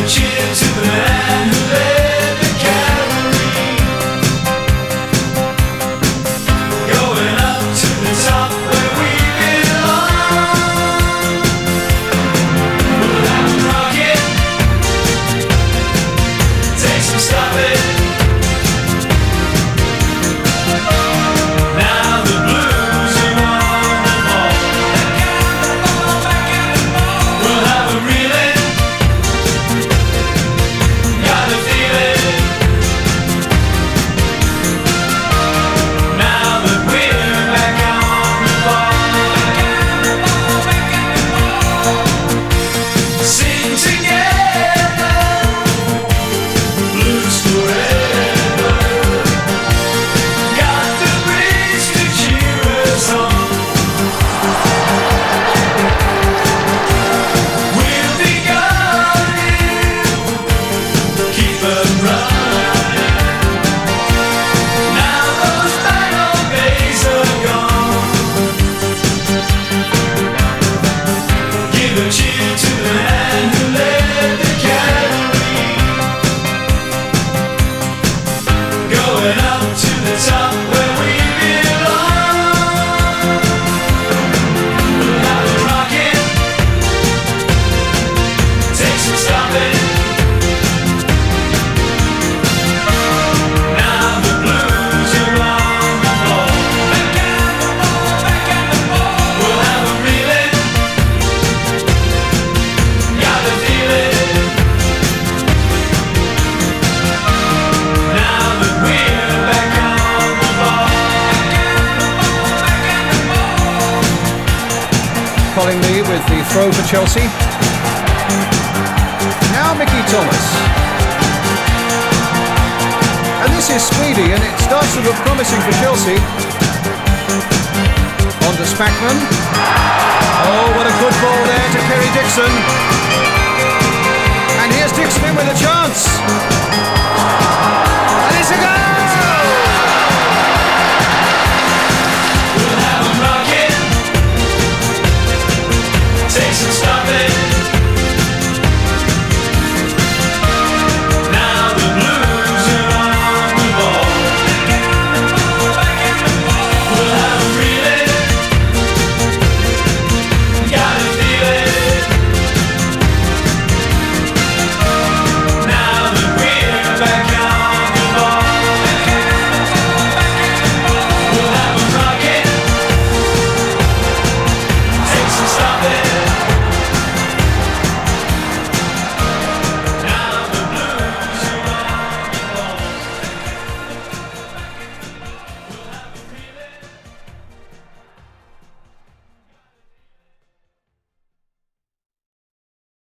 a cheer to the man who led the cavalry, going up to the top where we belong. We'll have to rock it, take some stopping. Now the blues are on the ball. We'll have a reeling, got a feeling. Now that we're back on the ball, sing together, blues forever. Got the breeze to cheer us on. We'll be guarded, keep 'em running. Now those bad old days are gone. Give a cheer to the man who led the cavalry, going up to the top where we belong. We'll have a rocket, take some stopping. Now the blues are on the ball. We'll have a reeling, got a feeling. Now that we're back on the ball. Colin Lee with the throw for Chelsea. Now Mickey Thomas. And this is speedy, and it starts to look promising for Chelsea. On to Spackman. Oh, what a good ball there to Kerry Dixon.